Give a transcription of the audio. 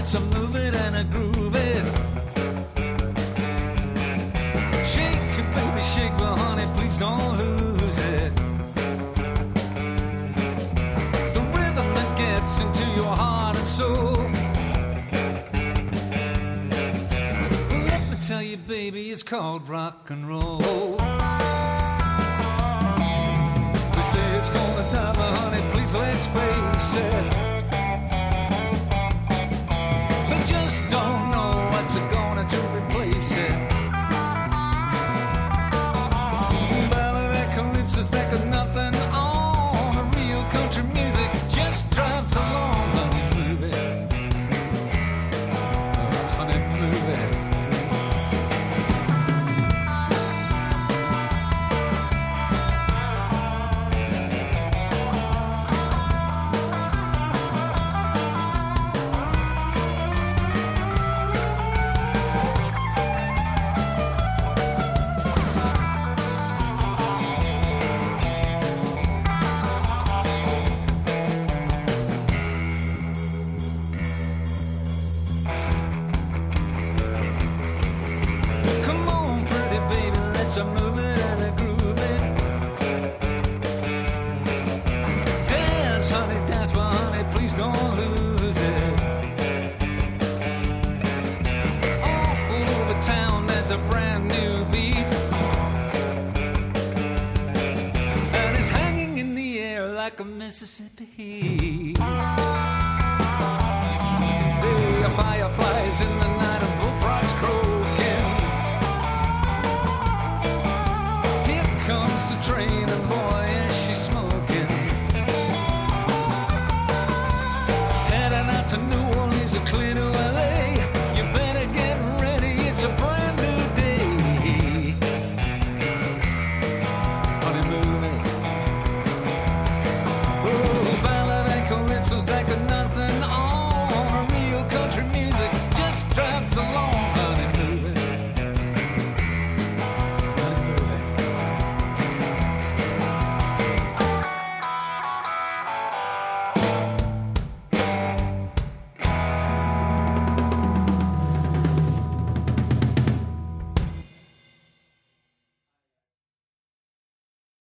let's move it and groove it. Shake it, baby, shake, but honey, please don't lose it. The rhythm that gets into your heart and soul. Let me tell you, baby, it's called rock and roll. They say it's gonna die, but honey, please let's face it. They just don't know what's gonna do replace it. Ballad and calypso's like nothing on. A real country music just drives along. Honey, move it. Honey, move it. So move it and groove it. Dance, honey, dance, but honey, please don't lose it. All over town there's a brand new beat, and it's hanging in the air like a Mississippi heat. Hey, fireflies in the night and bullfrogs croaking. Comes the train and boy is she smoking. Heading out to New Orleans or clear to LA.